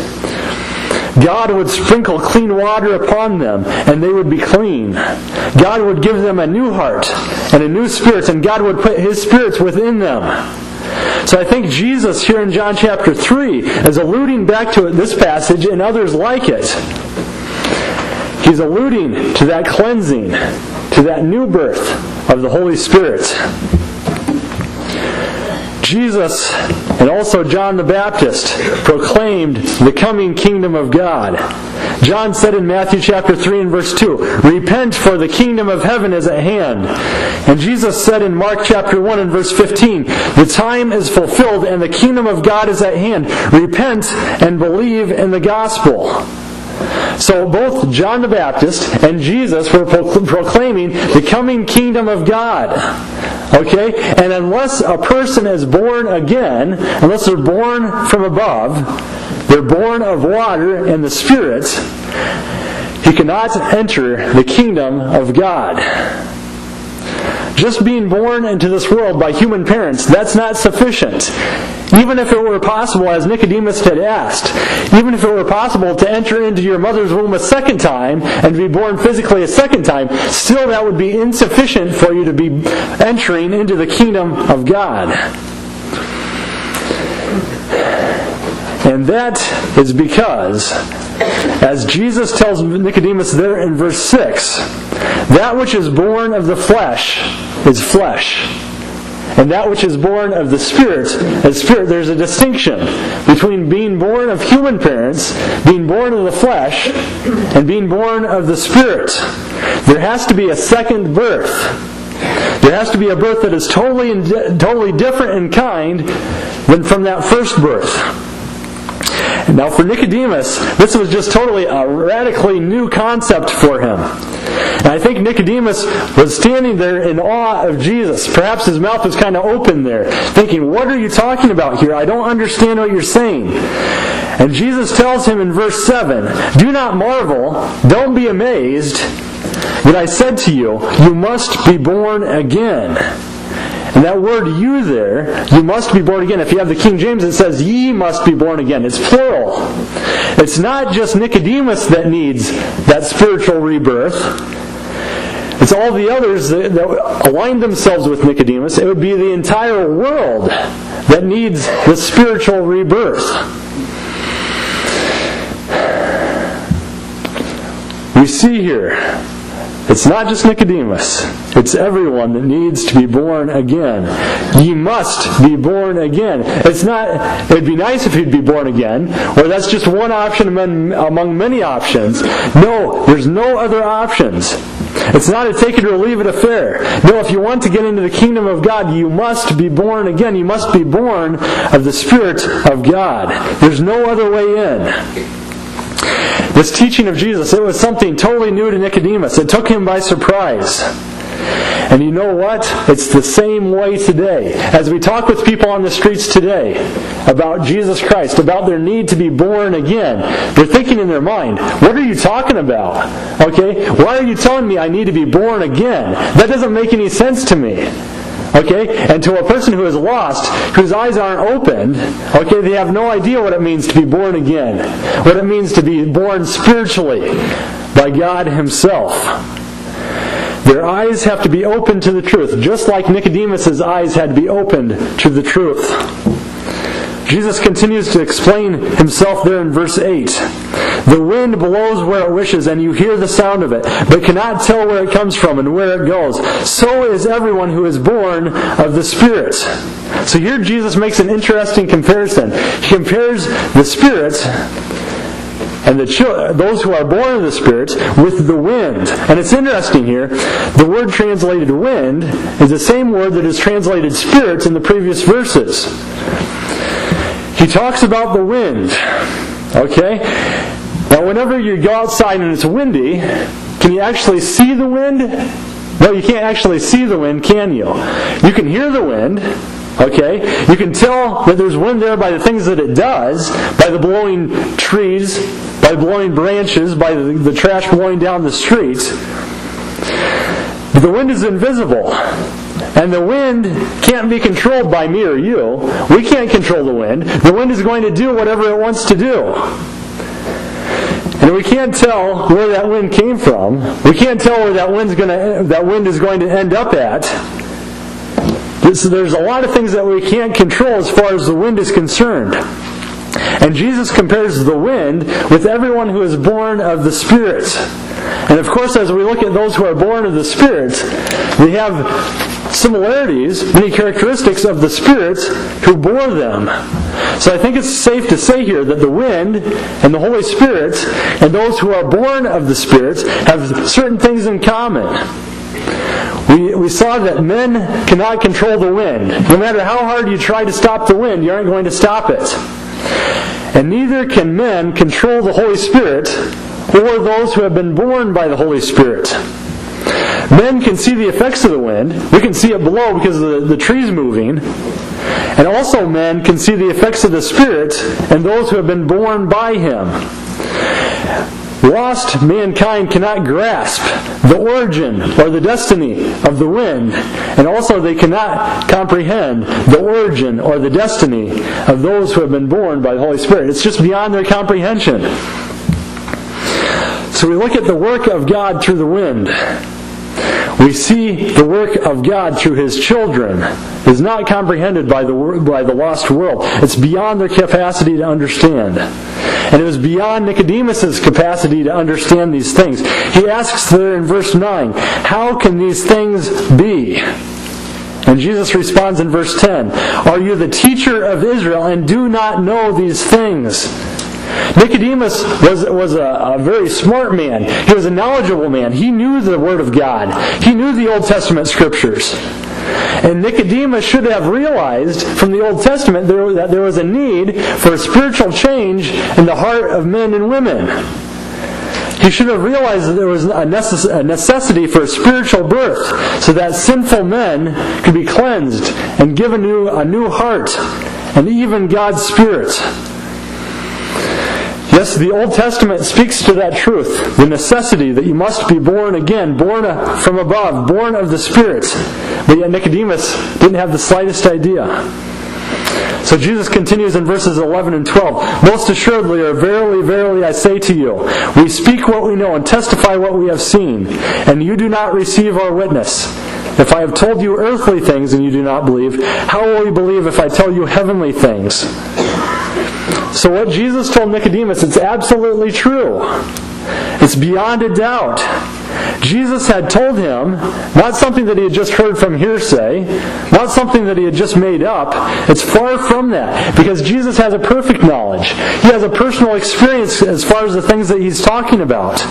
God would sprinkle clean water upon them, and they would be clean. God would give them a new heart and a new spirit, and God would put His spirits within them. So I think Jesus here in John chapter three is alluding back to this passage and others like it. He's alluding to that cleansing, to that new birth of the Holy Spirit. Jesus and also John the Baptist proclaimed the coming kingdom of God. John said in Matthew chapter three and verse two, Repent, for the kingdom of heaven is at hand. And Jesus said in Mark chapter one and verse fifteen, The time is fulfilled and the kingdom of God is at hand. Repent and believe in the gospel. So both John the Baptist and Jesus were proclaiming the coming kingdom of God. Okay? And unless a person is born again, unless they're born from above, they're born of water and the Spirit, he cannot enter the kingdom of God. Just being born into this world by human parents, that's not sufficient. Even if it were possible, as Nicodemus had asked, even if it were possible to enter into your mother's womb a second time and be born physically a second time, still that would be insufficient for you to be entering into the kingdom of God. And that is because, as Jesus tells Nicodemus there in verse six, that which is born of the flesh is flesh. And that which is born of the Spirit is spirit. There's a distinction between being born of human parents, being born of the flesh, and being born of the Spirit. There has to be a second birth. There has to be a birth that is totally and totally different in kind than from that first birth. Now for Nicodemus, this was just totally a radically new concept for him. And I think Nicodemus was standing there in awe of Jesus. Perhaps his mouth was kind of open there, thinking, what are you talking about here? I don't understand what you're saying. And Jesus tells him in verse seven, Do not marvel, don't be amazed, that I said to you, you must be born again. And that word you there, you must be born again. If you have the King James, it says ye must be born again. It's plural. It's not just Nicodemus that needs that spiritual rebirth. It's all the others that, that align themselves with Nicodemus. It would be the entire world that needs the spiritual rebirth. We see here, it's not just Nicodemus. It's everyone that needs to be born again. Ye must be born again. It's not, it'd be nice if you'd be born again, or that's just one option among, among many options. No, there's no other options. It's not a take it or leave it affair. No, if you want to get into the kingdom of God, you must be born again. You must be born of the Spirit of God. There's no other way in. This teaching of Jesus, it was something totally new to Nicodemus. It took him by surprise. And you know what? It's the same way today. As we talk with people on the streets today about Jesus Christ, about their need to be born again, they're thinking in their mind, what are you talking about? Okay? Why are you telling me I need to be born again? That doesn't make any sense to me. Okay? And to a person who is lost, whose eyes aren't opened, okay, they have no idea what it means to be born again. What it means to be born spiritually by God Himself. Their eyes have to be opened to the truth, just like Nicodemus' eyes had to be opened to the truth. Jesus continues to explain Himself there in verse eight. The wind blows where it wishes, and you hear the sound of it, but cannot tell where it comes from and where it goes. So is everyone who is born of the Spirit. So here Jesus makes an interesting comparison. He compares the Spirit and the children, those who are born of the Spirit, with the wind. And it's interesting here, the word translated wind is the same word that is translated spirit in the previous verses. He talks about the wind. Okay? Now whenever you go outside and it's windy, can you actually see the wind? No, you can't actually see the wind, can you? You can hear the wind. Okay? You can tell that there's wind there by the things that it does, by the blowing trees, by blowing branches, by the, the trash blowing down the street. But the wind is invisible. And the wind can't be controlled by me or you. We can't control the wind. The wind is going to do whatever it wants to do. And we can't tell where that wind came from. We can't tell where that wind's going to, that wind is going to end up at. This, there's a lot of things that we can't control as far as the wind is concerned. And Jesus compares the wind with everyone who is born of the Spirit. And of course, as we look at those who are born of the Spirit, we have similarities, many characteristics of the Spirit who bore them. So I think it's safe to say here that the wind and the Holy Spirit and those who are born of the Spirit have certain things in common. We, we saw that men cannot control the wind. No matter how hard you try to stop the wind, you aren't going to stop it. And neither can men control the Holy Spirit or those who have been born by the Holy Spirit. Men can see the effects of the wind. We can see it blow because of the, the trees moving. And also men can see the effects of the Spirit and those who have been born by Him. Lost mankind cannot grasp the origin or the destiny of the wind, and also they cannot comprehend the origin or the destiny of those who have been born by the Holy Spirit. It's just beyond their comprehension. So we look at the work of God through the wind. We see the work of God through His children is not comprehended by the by the lost world. It's beyond their capacity to understand. And it was beyond Nicodemus' capacity to understand these things. He asks there in verse nine, how can these things be? And Jesus responds in verse ten, are you the teacher of Israel and do not know these things? Nicodemus was, was a, a very smart man. He was a knowledgeable man. He knew the Word of God. He knew the Old Testament Scriptures. And Nicodemus should have realized from the Old Testament there, that there was a need for a spiritual change in the heart of men and women. He should have realized that there was a, necess- a necessity for a spiritual birth so that sinful men could be cleansed and given a new, a new heart and even God's Spirit. Yes, the Old Testament speaks to that truth, the necessity that you must be born again, born from above, born of the Spirit. But yet Nicodemus didn't have the slightest idea. So Jesus continues in verses eleven and twelve. Most assuredly, or verily, verily, I say to you, we speak what we know and testify what we have seen, and you do not receive our witness. If I have told you earthly things and you do not believe, how will you believe if I tell you heavenly things? So what Jesus told Nicodemus, it's absolutely true. It's beyond a doubt. Jesus had told him, not something that he had just heard from hearsay, not something that he had just made up. It's far from that, because Jesus has a perfect knowledge. He has a personal experience as far as the things that he's talking about.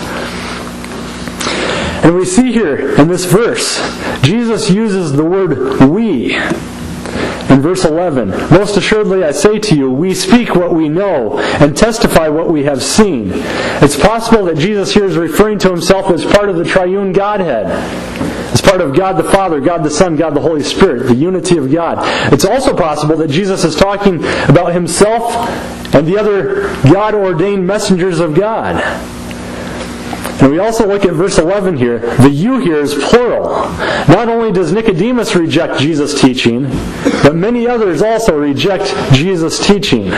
And we see here in this verse, Jesus uses the word we. In verse eleven, most assuredly I say to you, we speak what we know and testify what we have seen. It's possible that Jesus here is referring to himself as part of the triune Godhead. as part of God the Father, God the Son, God the Holy Spirit, the unity of God. It's also possible that Jesus is talking about himself and the other God-ordained messengers of God. And we also look at verse eleven here. The you here is plural. Not only does Nicodemus reject Jesus' teaching, but many others also reject Jesus' teaching.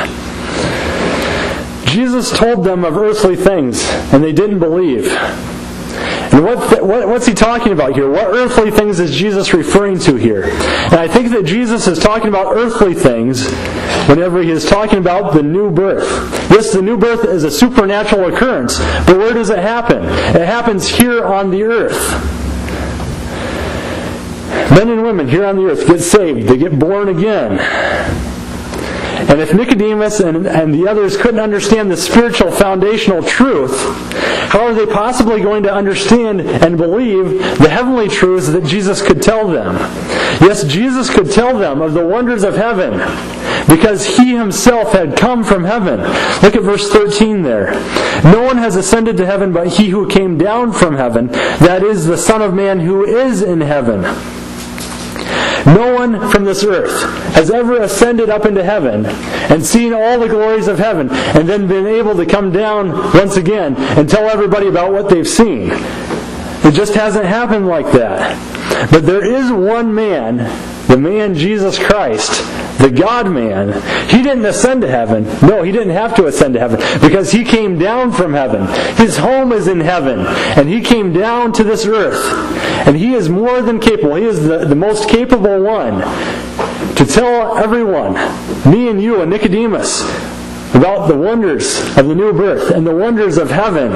Jesus told them of earthly things, and they didn't believe. And what, th- what what's he talking about here? What earthly things is Jesus referring to here? And I think that Jesus is talking about earthly things whenever he is talking about the new birth. Yes, the new birth is a supernatural occurrence, but where does it happen? It happens here on the earth. Men and women here on the earth get saved. They get born again. And if Nicodemus and, and the others couldn't understand the spiritual foundational truth, how are they possibly going to understand and believe the heavenly truths that Jesus could tell them? Yes, Jesus could tell them of the wonders of heaven because he himself had come from heaven. Look at verse thirteen there. No one has ascended to heaven but he who came down from heaven, that is the Son of Man who is in heaven. No one from this earth has ever ascended up into heaven and seen all the glories of heaven and then been able to come down once again and tell everybody about what they've seen. It just hasn't happened like that. But there is one man, the man Jesus Christ, the God-man. He didn't ascend to heaven. No, he didn't have to ascend to heaven because he came down from heaven. His home is in heaven. And he came down to this earth. And he is more than capable. He is the, the most capable one to tell everyone, me and you and Nicodemus, about the wonders of the new birth and the wonders of heaven.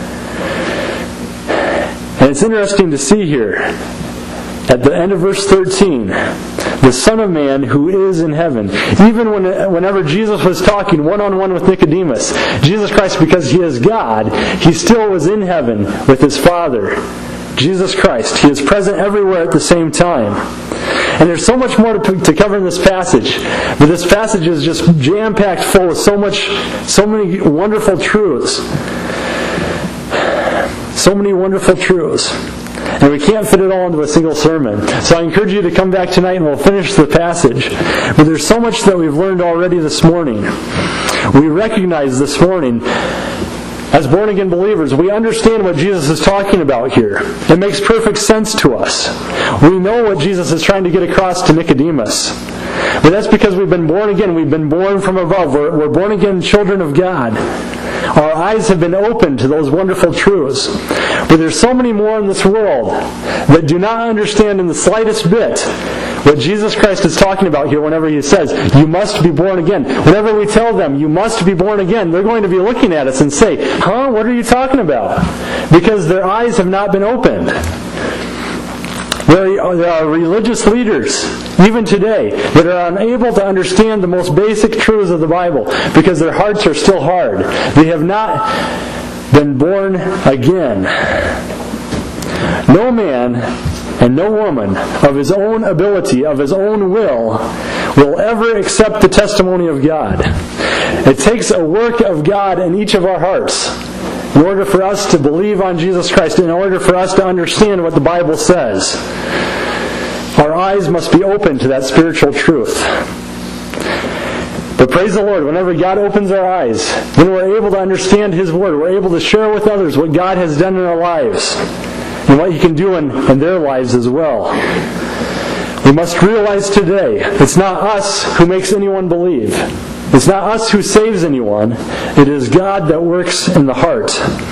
And it's interesting to see here, at the end of verse thirteen, the Son of Man who is in heaven. Even when, whenever Jesus was talking one-on-one with Nicodemus, Jesus Christ, because he is God, he still was in heaven with his Father. Jesus Christ. He is present everywhere at the same time. And there's so much more to, to cover in this passage. But this passage is just jam-packed full of so much, so many wonderful truths. So many wonderful truths. And we can't fit it all into a single sermon. So I encourage you to come back tonight and we'll finish the passage. But there's so much that we've learned already this morning. We recognize this morning, as born-again believers, we understand what Jesus is talking about here. It makes perfect sense to us. We know what Jesus is trying to get across to Nicodemus. But that's because we've been born again. We've been born from above. We're, we're born-again children of God. Our eyes have been opened to those wonderful truths. But there's so many more in this world that do not understand in the slightest bit what Jesus Christ is talking about here whenever he says, you must be born again. Whenever we tell them, you must be born again, they're going to be looking at us and say, huh, what are you talking about? Because their eyes have not been opened. There are religious leaders, even today, that are unable to understand the most basic truths of the Bible because their hearts are still hard. They have not been born again. No man and no woman of his own ability, of his own will, will ever accept the testimony of God. It takes a work of God in each of our hearts in order for us to believe on Jesus Christ, in order for us to understand what the Bible says. Our eyes must be open to that spiritual truth. But praise the Lord, whenever God opens our eyes, then we're able to understand His Word. We're able to share with others what God has done in our lives and what He can do in, in their lives as well. We must realize today, it's not us who makes anyone believe. It's not us who saves anyone. It is God that works in the heart.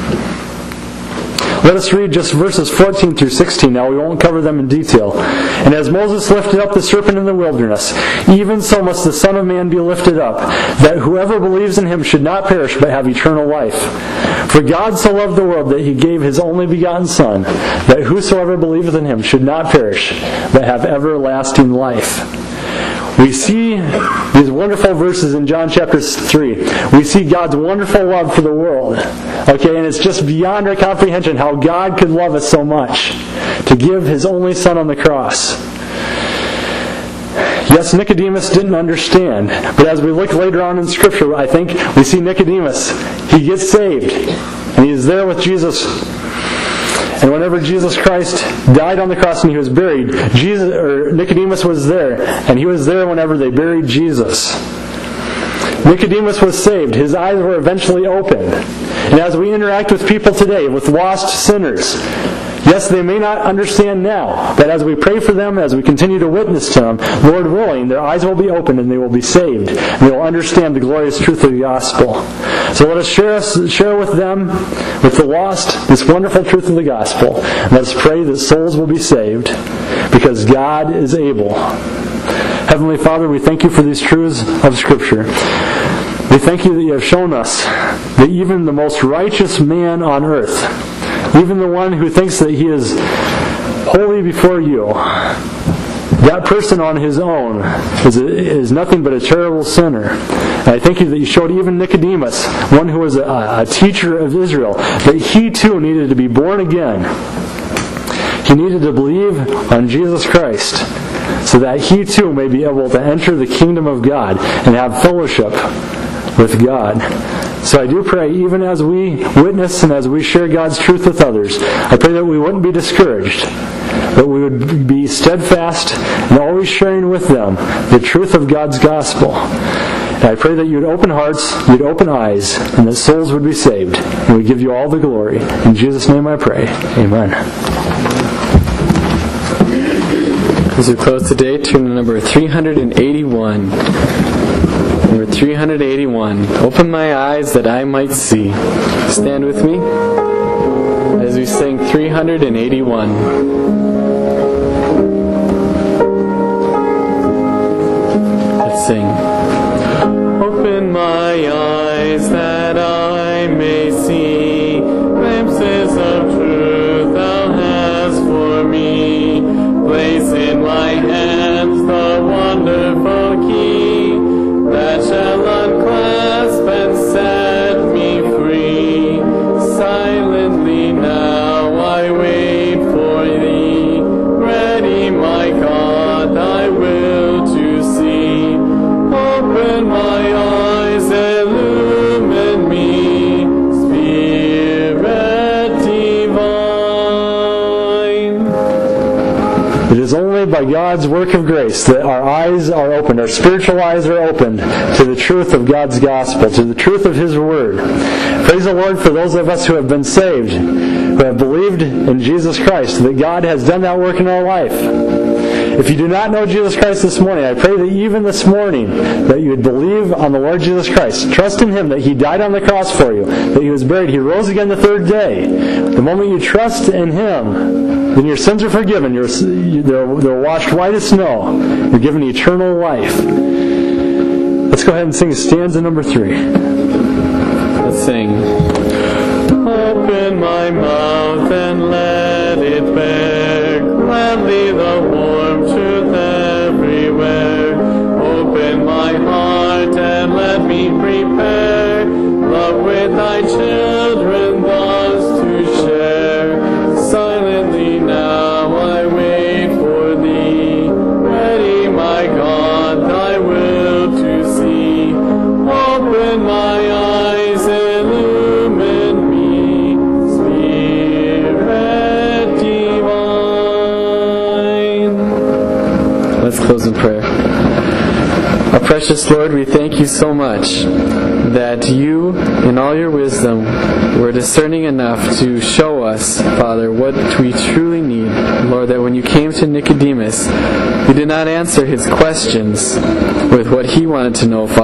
Let us read just verses fourteen through sixteen now. We won't cover them in detail. And as Moses lifted up the serpent in the wilderness, even so must the Son of Man be lifted up, that whoever believes in Him should not perish but have eternal life. For God so loved the world that He gave His only begotten Son, that whosoever believeth in Him should not perish but have everlasting life. We see these wonderful verses in John chapter three. We see God's wonderful love for the world. Okay, and it's just beyond our comprehension how God could love us so much to give His only Son on the cross. Yes, Nicodemus didn't understand, but as we look later on in Scripture, I think we see Nicodemus. He gets saved, and he is there with Jesus. And whenever Jesus Christ died on the cross and he was buried, Jesus or Nicodemus was there, and he was there whenever they buried Jesus. Nicodemus was saved. His eyes were eventually opened. And as we interact with people today, with lost sinners, yes, they may not understand now, but as we pray for them, as we continue to witness to them, Lord willing, their eyes will be opened and they will be saved. And they will understand the glorious truth of the gospel. So let us share, share with them, with the lost, this wonderful truth of the gospel. Let us pray that souls will be saved, because God is able. Heavenly Father, we thank you for these truths of Scripture. We thank you that you have shown us that even the most righteous man on earth, even the one who thinks that he is holy before you, that person on his own is, a, is nothing but a terrible sinner. And I thank you that you showed even Nicodemus, one who was a, a teacher of Israel, that he too needed to be born again. He needed to believe on Jesus Christ, so that he too may be able to enter the kingdom of God and have fellowship with God. So I do pray, even as we witness and as we share God's truth with others, I pray that we wouldn't be discouraged, but we would be steadfast and always sharing with them the truth of God's gospel. And I pray that you'd open hearts, you'd open eyes, and that souls would be saved. And we give you all the glory. In Jesus' name I pray. Amen. As we close today, turn to number three eighty-one. Number three eighty-one. Open my eyes that I might see. Stand with me as we sing three eighty-one. Let's sing. Open my eyes that I may see glimpses of truth thou hast for me. Place in my hands the wonderful key that shall unclasp and set me free. Silently now I wait for thee, ready, my God, thy will to see. Open my eyes, illumine me, Spirit divine. It is only by God's work of grace that our eyes are opened, our spiritual eyes are opened to the truth of God's gospel, to the truth of His Word. Praise the Lord for those of us who have been saved, who have believed in Jesus Christ, that God has done that work in our life. If you do not know Jesus Christ this morning, I pray that even this morning that you would believe on the Lord Jesus Christ. Trust in Him that He died on the cross for you, that He was buried, He rose again the third day. The moment you trust in Him, then your sins are forgiven. You're, they're, they're washed white as snow. You're given eternal life. Let's go ahead and sing stanza number three. Let's sing. Open my mouth and let it bear gladly the warm truth everywhere. Open my heart and let me prepare love with thy children thus to share. Silently now I wait for thee, ready, my God, thy will to see. Open my eyes, illumine me, Spirit divine. Let's close in prayer. Our precious Lord, we thank you so much that you, in all your wisdom, were discerning enough to show us, Father, what we truly need. Lord, that when you came to Nicodemus, you did not answer his questions with what he wanted to know, Father.